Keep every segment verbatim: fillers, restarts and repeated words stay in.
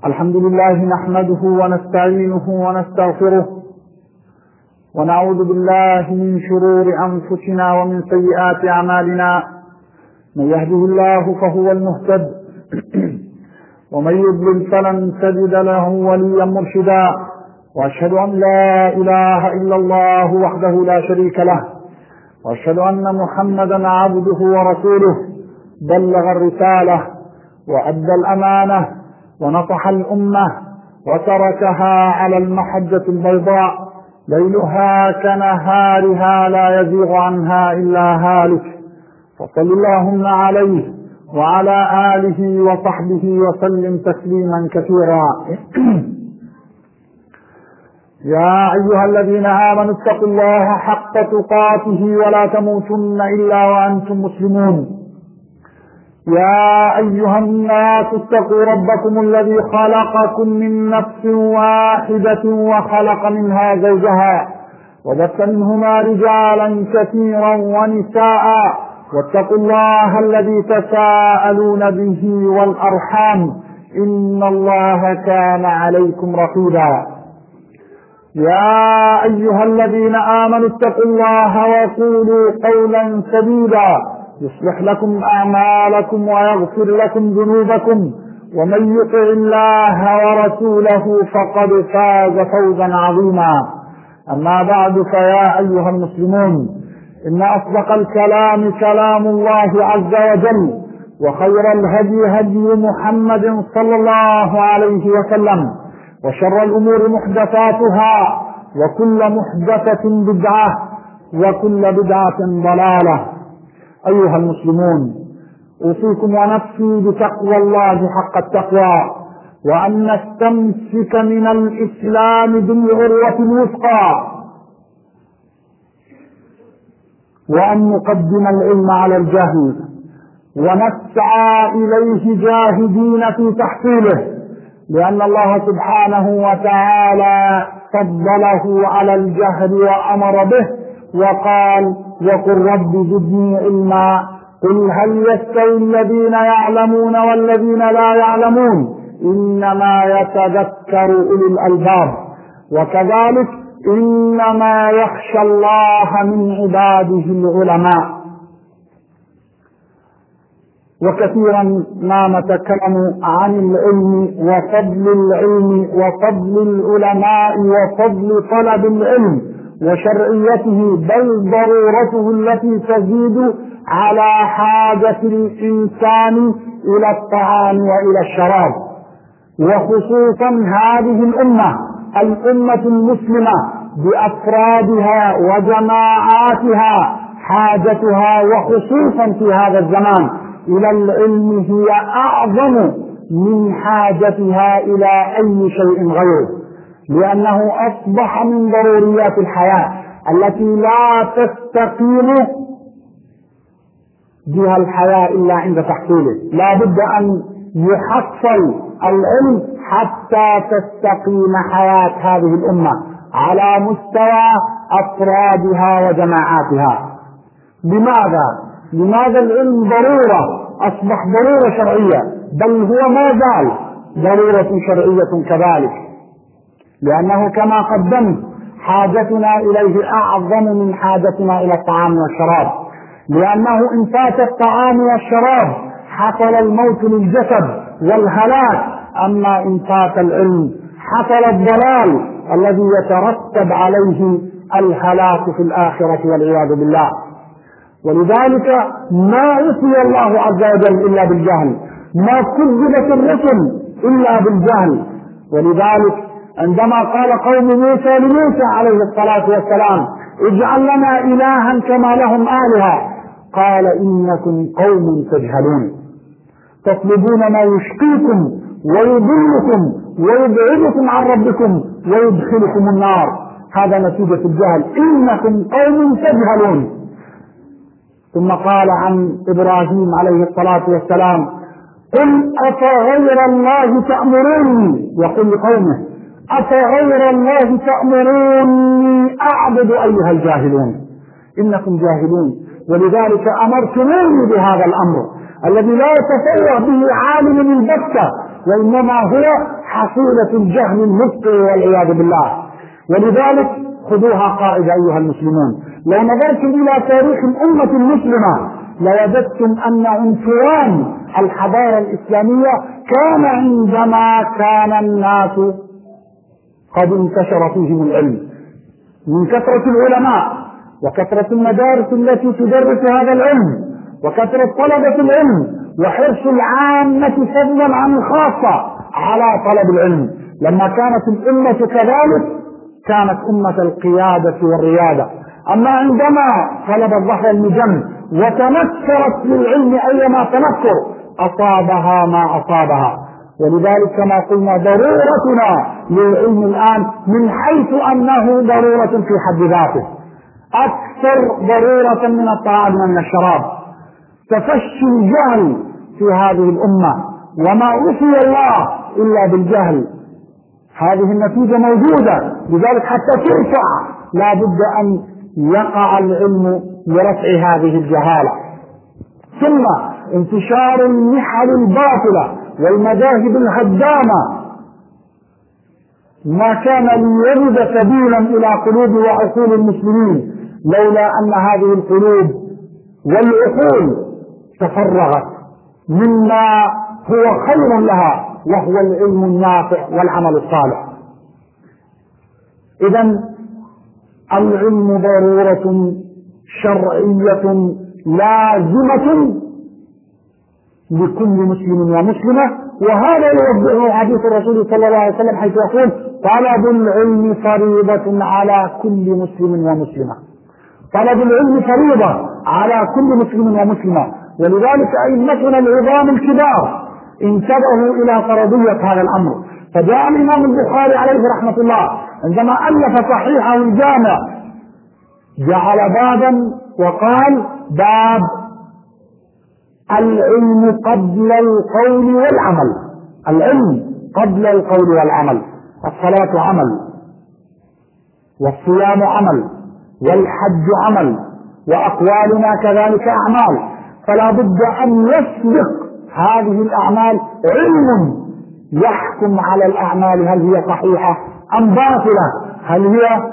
الحمد لله نحمده ونستعينه ونستغفره ونعوذ بالله من شرور أنفسنا ومن سيئات أعمالنا. من يهده الله فهو المهتد ومن يضلل فلن تجد له وليا مرشدا، وأشهد أن لا إله إلا الله وحده لا شريك له، وأشهد أن محمدا عبده ورسوله بلغ الرسالة وأدى الأمانة ونصح الأمة وتركها على المحجة البيضاء ليلها كنهارها لا يزيغ عنها إلا هالك، فصل اللهم عليه وعلى آله وصحبه وسلم تسليما كثيرا. يا أيها الذين آمنوا اتقوا الله حق تقاته ولا تموتن إلا وأنتم مسلمون. يا أيها الناس اتقوا ربكم الذي خلقكم من نفس واحدة وخلق منها زوجها وبث منهما رجالا كثيرا ونساء، واتقوا الله الذي تساءلون به والأرحام إن الله كان عليكم رقيبا. يا أيها الذين آمنوا اتقوا الله وقولوا قولا سديدا يصلح لكم أعمالكم ويغفر لكم ذنوبكم، ومن يطع الله ورسوله فقد فاز فوزا عظيما. أما بعد، فيا أيها المسلمون، إن أصدق الكلام كلام الله عز وجل، وخير الهدي هدي محمد صلى الله عليه وسلم، وشر الأمور محدثاتها، وكل محدثة بدعة، وكل بدعة ضلالة. أيها المسلمون، أوصيكم ونفسي بتقوى الله حق التقوى، وأن نستمسك من الإسلام بالعروة الوثقى، وأن نقدم العلم على الجهل، ونسعى إليه جاهدين في تحصيله، لأن الله سبحانه وتعالى فضله على الجهل وأمر به وقال: وقل رب زدني علما. قل هل يستوي الذين يعلمون والذين لا يعلمون، إنما يتذكر أولي الألباب. وكذلك إنما يخشى الله من عباده العلماء. وكثيرا ما نتكلم عن العلم وفضل العلم وفضل العلماء وفضل طلب العلم وشرعيته، بل ضرورته التي تزيد على حاجة الإنسان إلى الطعام وإلى الشراب. وخصوصا هذه الأمة الأمة المسلمة بأفرادها وجماعاتها، حاجتها وخصوصا في هذا الزمان إلى العلم هي أعظم من حاجتها إلى أي شيء غيره، لأنه أصبح من ضروريات الحياة التي لا تستقيم بها الحياة إلا عند تحصيله. لا بد أن يحصل العلم حتى تستقيم حياة هذه الأمة على مستوى أفرادها وجماعاتها. لماذا؟ لماذا العلم ضرورة؟ أصبح ضرورة شرعية، بل هو ما زال ضرورة شرعية كذلك، لأنه كما قدمت حاجتنا إليه أعظم من حاجتنا إلى الطعام والشراب، لأنه إن فات الطعام والشراب حصل الموت للجسد والهلاك، أما إن فات العلم حصل الضلال الذي يترتب عليه الهلاك في الآخرة والعياذ بالله. ولذلك ما عصي الله عز وجل إلا بالجهل، ما كذبت الرسل إلا بالجهل. ولذلك عندما قال قوم موسى لموسى عليه الصلاة والسلام: اجعل لنا إلها كما لهم آلهة، قال: إنكم قوم تجهلون، تطلبون ما يشقيكم ويضلكم ويبعدكم عن ربكم ويدخلكم النار. هذا نتيجة الجهل، إنكم قوم تجهلون. ثم قال عن إبراهيم عليه الصلاة والسلام: قل أفغير الله تأمروني، يقول لقومه: أفغير الله تأمروني أعبد أيها الجاهلون، إنكم جاهلون. ولذلك أمرتموني بهذا الأمر الذي لا يتصور به عالم البتة، وإنما هو حصيلة الجهل المبطل والعياذ بالله. ولذلك خذوها قاعدة أيها المسلمون، لو نظرتم إلى تاريخ الأمة المسلمة لوجدتم أن عنفوان الحضارة الإسلامية كان عندما كان الناس قد انتشر فيهم العلم من كثرة العلماء وكثرة المدارس التي تدرس هذا العلم وكثرة طلبة العلم وحرص العامة فضلا عن الخاصة على طلب العلم. لما كانت الأمة كذلك كانت أمة القيادة والريادة. أما عندما طلب الظهر المجم وتنكرت للعلم أيما تنكر أصابها ما أصابها. ولذلك كما قلنا ضرورتنا للعلم الآن من حيث أنه ضرورة في حد ذاته أكثر ضرورة من الطعام ومن الشراب. تفشي الجهل في هذه الأمة وما وصي الله إلا بالجهل، هذه النتيجة موجودة. لذلك حتى ترفع لا بد أن يقع العلم لرفع هذه الجهالة. ثم انتشار النحل الباطلة والمذاهب الهدامة ما كان ليجد سبيلا إلى قلوب وعقول المسلمين لولا أن هذه القلوب والعقول تفرغت مما هو خير لها وهو العلم النافع والعمل الصالح. إذن العلم ضرورة شرعية لازمة لكل مسلم ومسلمة، وهذا يوضحه حديث الرسول صلى الله عليه وسلم حيث يقول طلب العلم فريضة على كل مسلم ومسلمة. طلب العلم فريضة على كل مسلم ومسلمة. ولذلك أئمتنا العظام الكبار انتبهوا إلى فرضية هذا الأمر. فجاء الإمام البخاري عليه رحمة الله عندما ألف صحيحه الجامع جعل بابا وقال باب العلم قبل القول والعمل. العلم قبل القول والعمل. الصلاة عمل، والصيام عمل، والحج عمل، وأقوالنا كذلك أعمال. فلا بد أن يسبق هذه الأعمال علم يحكم على الأعمال هل هي صحيحة أم باطلة، هل هي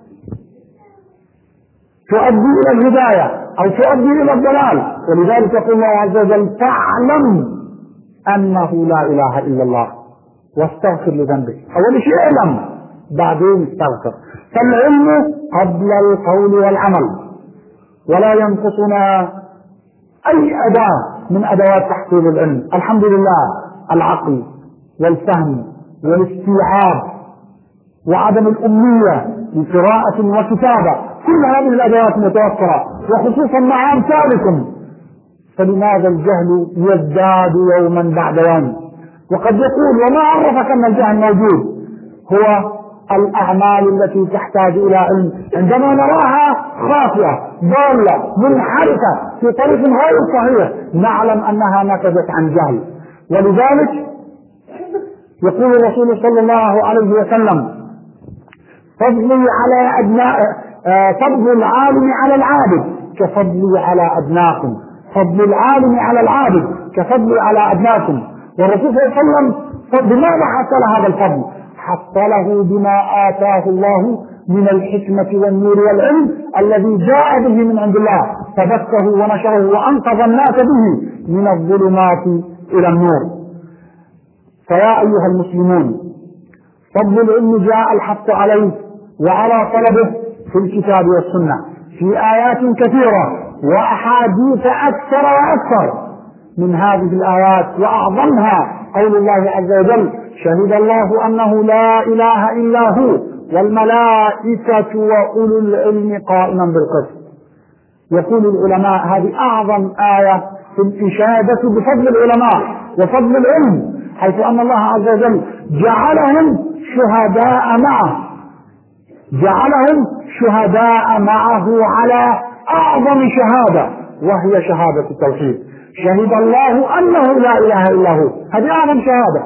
تؤدي إلى الهداية أو تؤدي إلى الضلال. ولذلك يقول الله عز وجل فاعلم أنه لا إله إلا الله واستغفر لذنبك. أول شيء علم بعدين استغفر. فالعلم قبل القول والعمل. ولا ينقصنا أي أداة من أدوات تحصيل العلم. الحمد لله العقل والفهم والاستيعاب وعدم الأمية لقراءة وكتابة، كل هذه الأدوات متوفرة وخصوصا مع أمثالكم. فلماذا الجهل يزداد يوما بعد يوم؟ وقد يقول وما عرفك أن الجهل موجود؟ هو الأعمال التي تحتاج إلى علم عندما نراها خاطئة ضالة منحرفة في طريق غير صحيح نعلم أنها نتجت عن جهل. ولذلك يقول الرسول صلى الله عليه وسلم فضلي على أبناء فضل العالم على العابد كفضلي على أبناكم. فضل العالم على العابد كفضلي على أبناكم. والرسول صلى الله عليه وسلم بماذا حصل هذا الفضل؟ حصله بما آتاه الله من الحكمة والنور والعلم الذي جاء به من عند الله، فبثه ونشره وأنقذ الناس به من الظلمات إلى النور. فيا أيها المسلمون فضل العلم جاء الحث عليه وعلى طلبه في الكتاب والسنة في آيات كثيرة وأحاديث أكثر وأكثر. من هذه الآيات وأعظمها قول الله عز وجل شهد الله أنه لا إله إلا هو والملائكة وأولو العلم قائما بالقسط. يقول العلماء هذه أعظم آية في الإشادة بفضل العلماء وفضل العلم، حيث أن الله عز وجل جعلهم شهداء معه جعلهم شهداء معه على أعظم شهادة وهي شهادة التوحيد. شهد الله أنه لا إله إلا هو، هذه أعظم شهادة.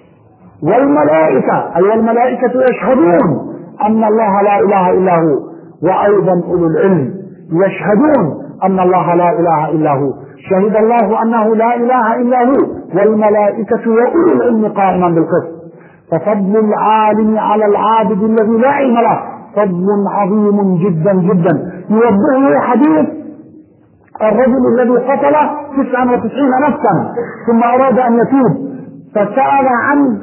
والملائكة أي الملائكة يشهدون أن الله لا إله إلا هو، وأيضا أولو العلم يشهدون أن الله لا إله إلا هو. شهد الله أنه لا إله إلا هو والملائكة وأولو العلم قائما بالقسط. ففضل العالم على العابد الذي لا علم له فضل عظيم جدا جدا. يوضحه حديث الرجل الذي قتل تسعة وتسعين نفسا ثم أراد أن يتوب، فسأل عن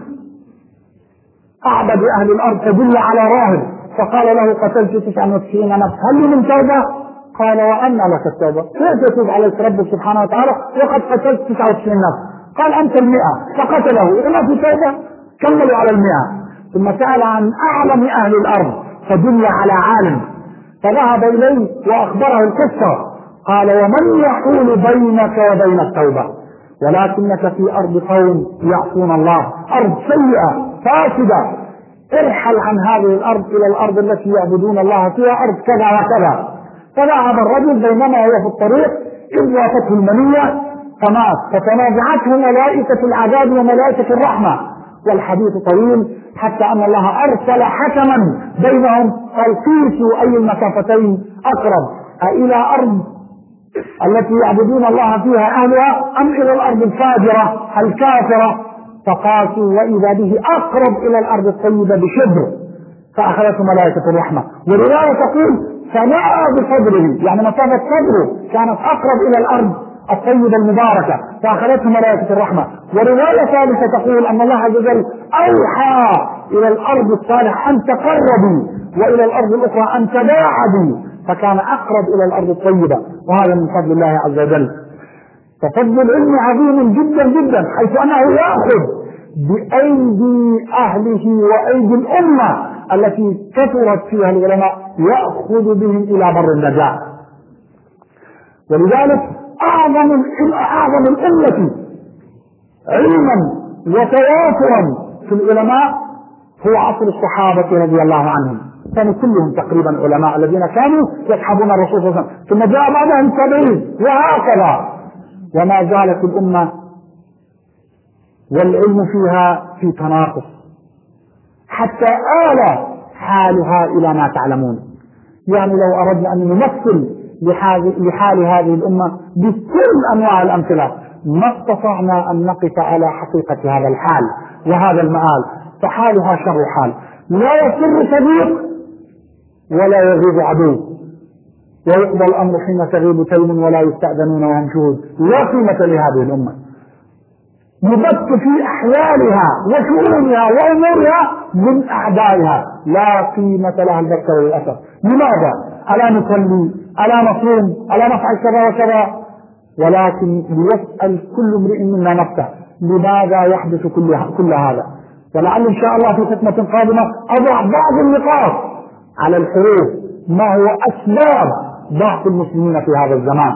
أعبد أهل الأرض فدل على راهب، فقال له قتلت تسعة وتسعين نفسا هل لي من توبة؟ قال وأنى لك التوبة؟ كيف يتوب عليك ربك سبحانه وتعالى وقد قتلت تسعة وتسعين نفسا؟ قال أنت المئة، فقتله، إذا ما في توبة كملوا على المئة. ثم سأل عن أعلم أهل الأرض فدل على عالم، فذهب إليه وأخبره القصة، قال ومن يحول بينك وبين التوبة؟ ولكنك في أرض قوم يعصون الله، أرض سيئة فاسدة، ارحل عن هذه الأرض إلى الأرض التي يعبدون الله فيها، أرض كذا وكذا. فذهب الرجل بينما هو في الطريق إذ وافته المنية فمات، فتنازعته ملائكة العذاب وملائكة الرحمة، والحديث طويل حتى أن الله أرسل حكما بينهم قال قيسوا أي المسافتين أقرب، أإلى أرض التي يعبدون الله فيها أهلها أم إلى الأرض الفاجرة الكافرة؟ فقاسوا وإذا به أقرب إلى الأرض الطيبة بشبر، فأخذته ملائكة الرحمة. ورواية تقول فنأى بصدره، يعني مسافة صدره كانت أقرب إلى الأرض الطيبة المباركة فأخذته ملائكة الرحمة. ورواية ثالثة تقول أن الله عز وجل أوحى إلى الأرض الصالحة أن تقربي وإلى الأرض الأخرى أن تباعدي، فكان أقرب إلى الأرض الطيبة، وهذا من فضل الله عز وجل. ففضل العلم عظيم جدا جدا، حيث أنه يأخذ بأيدي أهله وأيدي الأمة التي كثرت فيها العلماء، يأخذ بهم إلى بر النجاة. ولذلك أعظم أعظم الأمة علما وتوافرا في العلماء هو عصر الصحابة رضي الله عنهم، كانوا كلهم تقريبا علماء الذين كانوا يصحبون الرسول صلى الله عليه وسلم، ثم جاء بعدهم التابعين وهكذا، وما زالت الأمة والعلم فيها في تناقص حتى آل حالها إلى ما تعلمون. يعني لو أردنا أن نمثل لحال هذه الأمة بكل أنواع الأمثلة ما استطعنا أن نقف على حقيقة هذا الحال وهذا المآل، فحالها شر حال، لا يسر صديق ولا يغيب عدو، ويقضى الأمر حين تغيب تيم ولا يستأذنون وهم شهود. لا قيمة لهذه الأمة، يبت في أحوالها وشؤونها وأمورها من أعدائها، لا قيمة لها البتة والأثر. لماذا؟ ألا نصلي؟ ألا نصوم؟ ألا نفعل كذا وكذا؟ ولكن ليسأل كل امرئ منا نفسه لماذا يحدث كل, كل هذا؟ ولعل إن شاء الله في فتنة قادمة أضع بعض النقاط على الحروف ما هو أسباب ضعف المسلمين في هذا الزمان.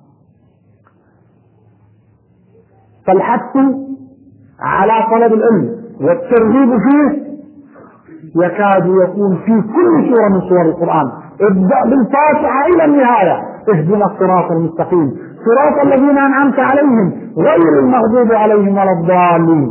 فالحث على طلب العلم والترغيب فيه يكاد يكون في كل سورة من سور القرآن. ابدأ بالفاتحة إلى النهاية، اهدنا الصراط المستقيم صراط الذين أنعمت عليهم غير المغضوب عليهم ولا الضالين.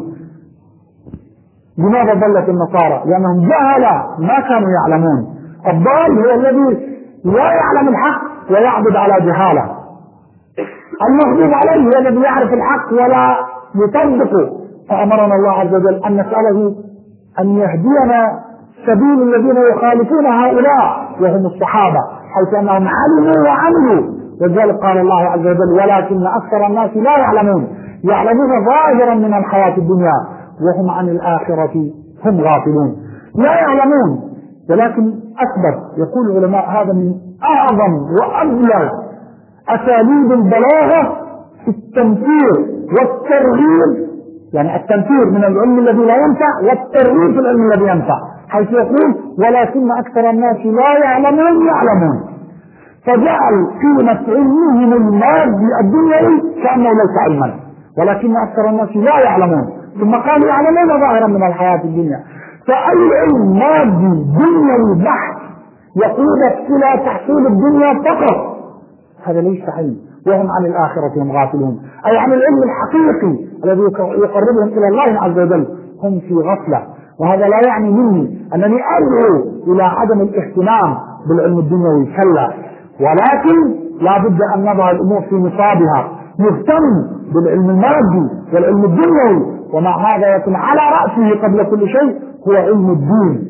لماذا ضلت النصارى؟ لأنهم جهلا ما كانوا يعلمون. الضال هو الذي لا يعلم الحق ويعبد على جهاله، المغضوب عليه هو الذي يعرف الحق ولا يطبقه. فأمرنا الله عز وجل أن نسأله أن يهدينا سبيل الذين يخالفون هؤلاء وهم الصحابة، حيث أنهم علموا وعملوا. وذلك قال الله عز وجل ولكن أكثر الناس لا يعلمون، يعلمون ظاهرا من الحياة الدنيا وهم عن الآخرة هم غافلون. لا يعلمون، ولكن أثبت. يقول العلماء هذا من أعظم وأبلغ أساليب البلاغة في التنفير والترغيب، يعني التنفير من العلم الذي لا ينفع والترغيب في العلم الذي ينفع، حيث يقول ولكن أكثر الناس لا يعلمون يعلمون، فجعل قيمة علمهم المادي الدنيوي كأنه ليس علما، ولكن أكثر الناس لا يعلمون، ثم قالوا يعلمون ظاهرا من الحياة الدنيا. فأي علم مادي دنيوي بحت يقودك إلى تحصيل الدنيا فقط هذا ليس علم، وهم عن الآخرة هم غافلون، أي عن العلم الحقيقي الذي يقربهم إلى الله عز وجل هم في غفلة. وهذا لا يعني مني أنني أدعو إلى عدم الاهتمام بالعلم الدنيوي، كلا، ولكن لا بد أن نضع الأمور في نصابها، نهتم بالعلم المادي والعلم الدنيوي ومع هذا يكون على رأسه قبل كل شيء هو علم الدين،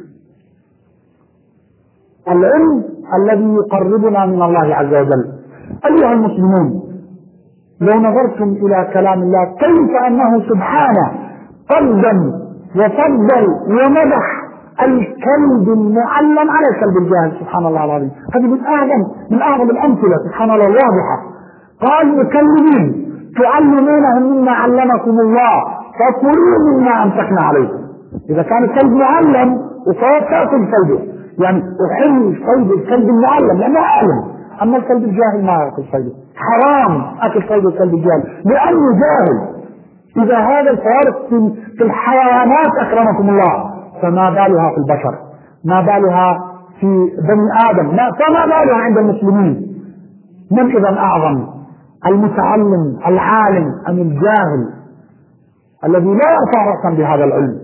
العلم الذي يقربنا من الله عز وجل. أيها المسلمون، لو نظرتم إلى كلام الله كيف أنه سبحانه قدم وفضل ومدح الكلب المعلم على الكلب الجاهل، سبحان الله العظيم. هذه من أعظم من أعظم الأمثلة سبحان الله الواضحة. قال مكلمين تعلمونهم مما علمكم الله فكلوا مما أمسكنا عليكم. إذا كان الكلب معلم وصوت تأكل صيده، يعني أحل صيد الكلب المعلم لأنه عالم، أما الكلب الجاهل ما يأكل صيده، حرام أكل صيد الكلب الجاهل لأنه جاهل. إذا هذا الفوارق في الحيوانات أكرمكم الله، فما بالها في البشر، ما بالها في بني آدم، ما فما بالها عند المسلمين. من إذا أعظم، المتعلم العالم أم الجاهل الذي لا يرفع رأسا بهذا العلم؟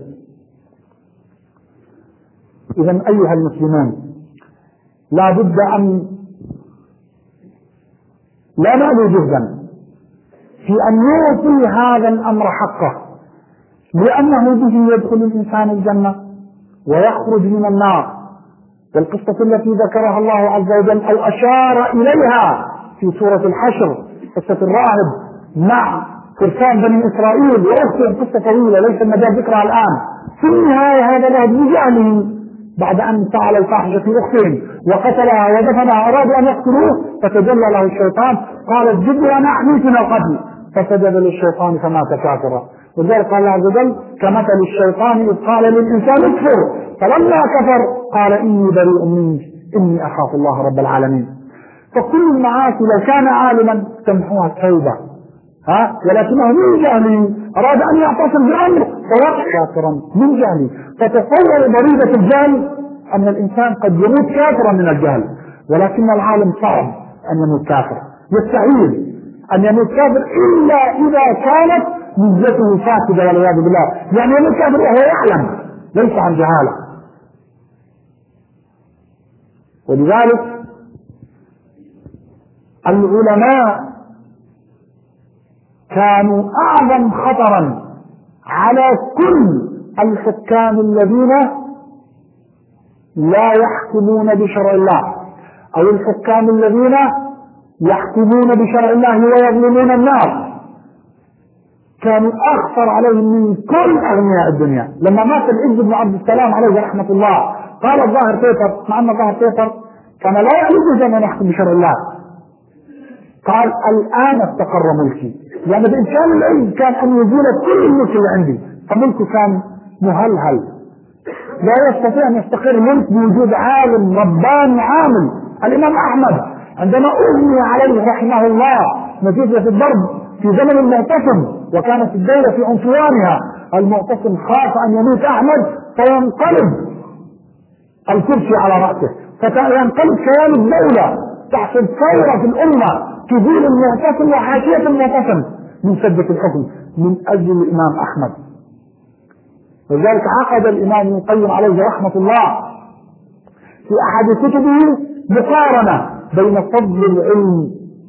إذا أيها المسلمون، لا بد أن لا نأبي جهدا في أن يعطي هذا الأمر حقه، لأنه به يدخل الإنسان الجنة ويخرج من النار. والقصة التي ذكرها الله عز وجل أو أشار إليها في سورة الحشر، قصة الراهب مع فرسان بني إسرائيل وأخته، قصة طويلة ليس المجال ذكرها الآن. في النهاية هذا الراهب بجهله بعد أن فعل الفاحشة في أختهم وقتلها ودفنها أرادوا أن يقتلوه، فتجلى له الشيطان قال اسجد وأنا أحميت من القتل، فسجد للشيطان فمات كافرا. ولذلك قال الله عز وجل كمثل الشيطان إذ قال للإنسان اكفر فلما كفر قال إني بريء منك إني أخاف الله رب العالمين. فكل المعاصي لو كان عالما تمحوها التوبة، ها ولكنه من جهله أراد أن يعتصم بأمر فوقع كافرا من جهله. فتصور ضريبة الجهل أن الإنسان قد يموت كافرا من الجهل، ولكن العالم صعب أن يموت كافر، يستحيل أن يموت كافر إلا إذا كانت نيته فاسدة والعياذ بالله، يعني يموت كافر وهو يعلم ليس عن جهالة. ولذلك العلماء كانوا أعظم خطرا على كل الحكام الذين لا يحكمون بشرع الله، أو الحكام الذين يحكمون بشرع الله ويظلمون الناس، كانوا أخطر عليهم من كل أغنياء الدنيا. لما مات العز بن عبد السلام عليه رحمة الله قال الظاهر بيتر، مع أن الظاهر بيتر كان لا يجوز أن يحكم بشرع الله، قال الآن استقر ملكي، يعني بإمكان العز كان أن يزيل كل الملك اللي عندي، فملكه كان مهلهل لا يستطيع أن يستقر ملك بوجود عالم رباني عامل. الإمام أحمد عندما أغني عليه رحمه الله نتيجة الضرب في زمن المعتصم وكانت الدولة في عنفوانها، المعتصم خاف أن يموت أحمد فينقلب الكرسي على رأسه، فينقلب كيان الدولة، تحصل ثورة في الأمة تزيل المعتصم وحاشية المعتصم من سدة الحكم من أجل الإمام أحمد. ولذلك عقد الإمام ابن القيم عليه رحمة الله في أحد كتبه مقارنة بين فضل العلم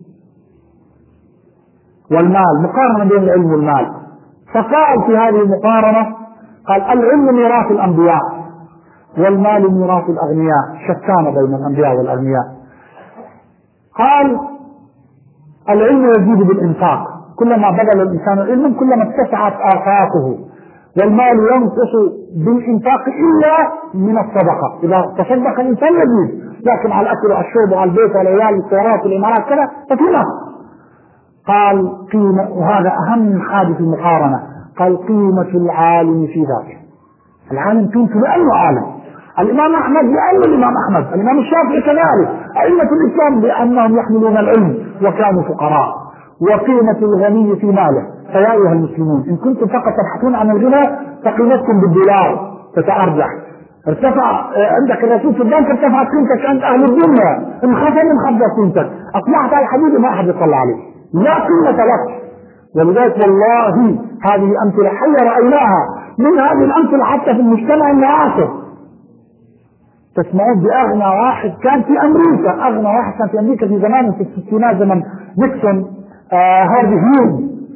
والمال، مقارنة بين العلم والمال، فقال في هذه المقارنة قال العلم ميراث الأنبياء والمال ميراث الأغنياء، شتان بين الأنبياء والأغنياء. قال العلم يزيد بالإنفاق، كلما بذل الإنسان علما كلما اتسعت آفاقه، والمال ينقص بالإنفاق إلا من الصدقة، إذا تصدق الإنسان يزيد، لكن على الأكل والشرب وعلى البيت والعيال والسيارات والإمارات كذا ففي نقص. قال قيمة، وهذا أهم حاجة في المقارنة، قال قيمة العالم في ذلك، العالم قيمته لأنه عالم، الإمام أحمد لأنه الإمام أحمد، الإمام الشافعي كذلك، أئمة الإسلام لأنهم يحملون العلم وكانوا فقراء. وقيمة الغني في ماله، فيا أيها المسلمون إن كنتم فقط تبحثون عن الغنى فقيمتكم بالدولار تتأرجح، ارتفع عندك الرسول في البنك ارتفعت قيمتك عند أهل الدنيا، انخفض انخفضت قيمتك، أصبحت على الحديد ما أحد يطلع عليه، لا قيمة لك. ولذلك والله هذه أمثلة حية رأيناها، من هذه الأمثلة حتى في المجتمع المعاصر. تسمعون بأغنى واحد كان في أمريكا، أغنى واحد كان في أمريكا في زمان في الستينات زمن نيكسون، آه هارفي هيوز،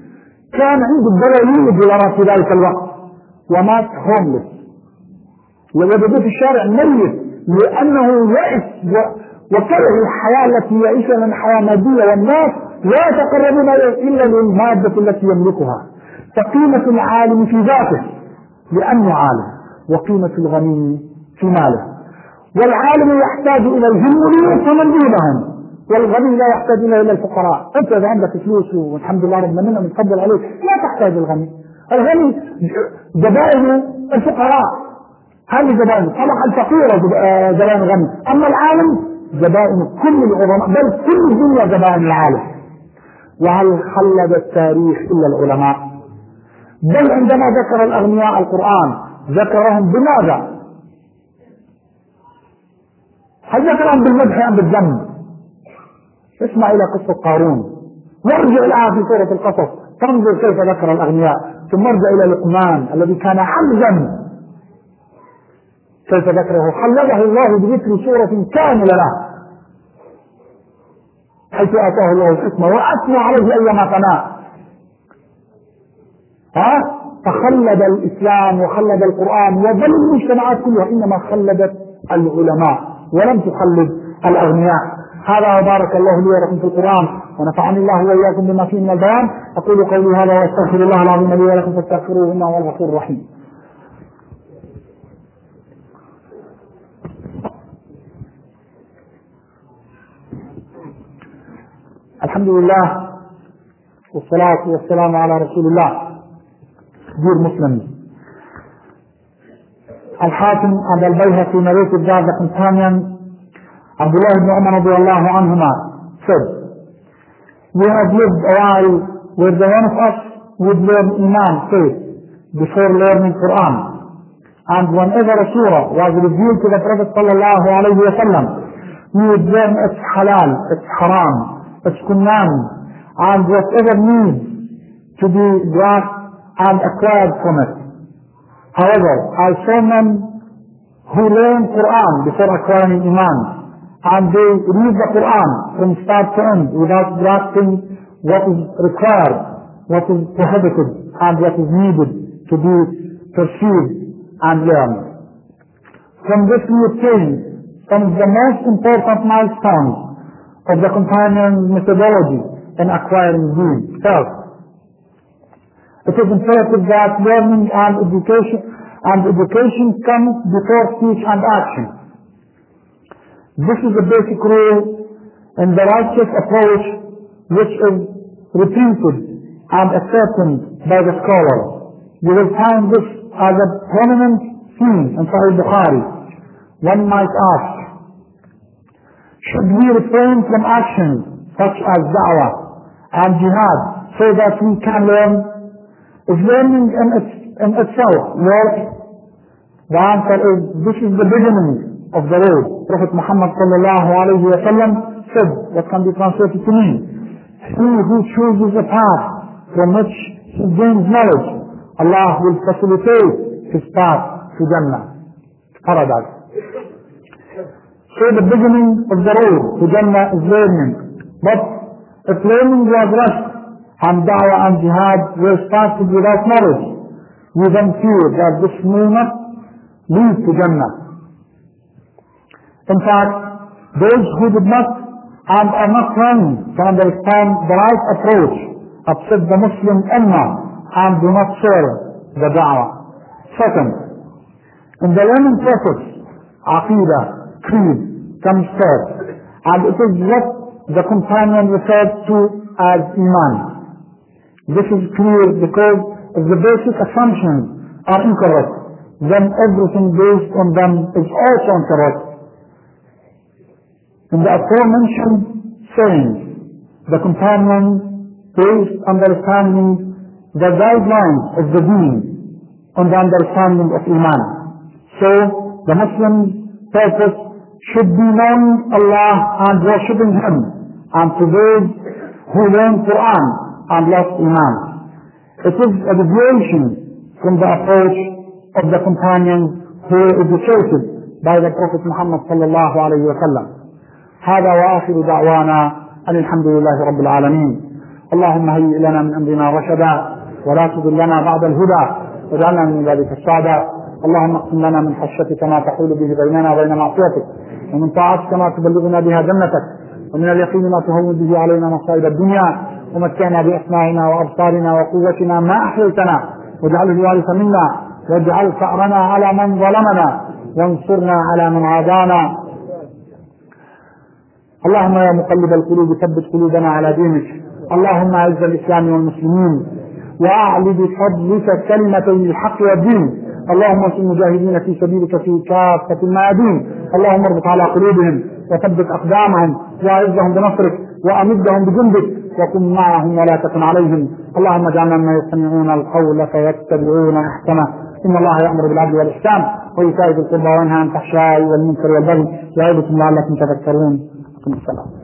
كان عنده الدلالين دولارات في ذلك الوقت ومات هوملس، ووجدوه في الشارع ميت لأنه يأس وكره الحياة التي يعيشها من حياة مادية، والناس لا يتقربون إلا للمادة التي يملكها. فقيمة العالم في ذاته لأنه عالم، وقيمة الغني في ماله. والعالم يحتاج إلى الهم فمن دونهم، والغني لا يحتاج إلى الفقراء. أنت إذا عندك فلوس والحمد لله ربنا منهم يتفضل عليك لا تحتاج الغني. الغني جبائن الفقراء، هذه جبائن طبعا الفقير جبائن الغني، أما العالم جبائن كل العظماء بل كل الدنيا جبائن العالم. وهل خلد التاريخ إلا العلماء؟ بل عندما ذكر الأغنياء القرآن ذكرهم بماذا؟ هل ذكرهم بالمدح أم بالذم؟ اسمع إلى قصة قارون، وارجع الآن في سورة القصص تنظر كيف ذكر الأغنياء، ثم ارجع إلى لقمان الذي كان عبدا كيف ذكره، خلده الله بذكر سورة كاملة له حيث آتاه الله الحكمة وأثنى عليه أيما قناة. ها فخلد الإسلام وخلد القرآن، وبل المجتمعات كلها إنما خلدت العلماء ولم تخلد الأغنياء. هذا وبارك الله لي ولكم في القرآن، ونفعني الله وإياكم بما فيه من البيان. أقول قولي هذا وأستغفر الله العظيم لي ولكم فاستغفروه إنه هو الغفور الرحيم. الحمد لله والصلاة والسلام على رسول الله. دير مسلم الحاكم عند البيهقي narrated that the companion Abdullah ibn Umar radiallahu anhuma said, we have lived a while where the one of us would learn Iman faith before learning Quran, and whenever a surah was revealed to the Prophet sallallahu alayhi wa sallam, we would learn its halal, its haram, its kunnan, and whatever needs to be grasped and acquired from it. However, I saw men who learn Quran before acquiring Iman, and they read the Quran from start to end without grasping what is required, what is prohibited, and what is needed to be perceived and learned. From this we obtain some of the most important milestones of the companion's methodology in acquiring deen. First, it is imperative that learning and education and education comes before speech and action. This is a basic rule in the righteous approach which is repeated and accepted by the scholars. You will find this as a prominent theme in Sahih Bukhari. One might ask, should we refrain from actions such as da'wah and jihad so that we can learn? Is learning in, its, in itself work? The answer is, this is the beginning of the road. Prophet Muhammad sallallahu alayhi wa sallam said, what can be translated to mean, he who chooses a path from which he gains knowledge, Allah will facilitate his path to Jannah, paradise. So the beginning of the road to Jannah is learning. But if learning was rushed and da'wah and jihad were started without knowledge, we then fear that this may not lead to Jannah. In fact, those who did not and are not trained to understand the right approach upset the Muslim ummah and do not serve the da'wah. Second, in the learning process, aqidah, creed, comes first, and it is what the companion referred to as Iman. This is clear because if the basic assumptions are incorrect, then everything based on them is also incorrect. In the aforementioned sayings, the companion based understanding the guidelines of the deen on the understanding of Iman. So the Muslim's purpose should be knowing Allah and worshipping Him, and to those who learn Quran and lost Iman. It is a deviation from the approach of the companions who were educated by the Prophet Muhammad sallallahu alayhi wa sallam. هذا وآخر دعوانا أن الحمد لله رب العالمين. اللهم هيئ لنا من أمرنا رشدا ولا تضلنا بعد الهدى، واجعلنا من عبادك السعداء. اللهم اقسم لنا من خشيتك ما تحول به بيننا وبين معصيتك، ومن طاعتك ما تبلغنا بها جنتك، ومن اليقين ما تهون به علينا مصائب الدنيا، ومتعنا بأسماعنا وأبصارنا وقوتنا ما أحييتنا، واجعله الوارث منا، واجعل ثأرنا على من ظلمنا، وانصرنا على من عادانا. اللهم يا مقلب القلوب ثبت قلوبنا على دينك. اللهم اعز الإسلام والمسلمين، وأعل بفضلك كلمتي الحق والدين. اللهم انصر المجاهدين في سبيلك في كافة الميادين. اللهم اربط على قلوبهم وثبت أقدامهم، وأعزهم بنصرك، وأمدهم بجندك، وكن معهم ولا تكن عليهم. اللهم اجعلنا ممن يستمعون القول فيتبعون أحسنه. إن الله يأمر بالعدل والإحسان وإيتاء ذي القربى وينهى عن الفحشاء والمنكر والبغي، يعظكم لعلكم تذكرون. السلام.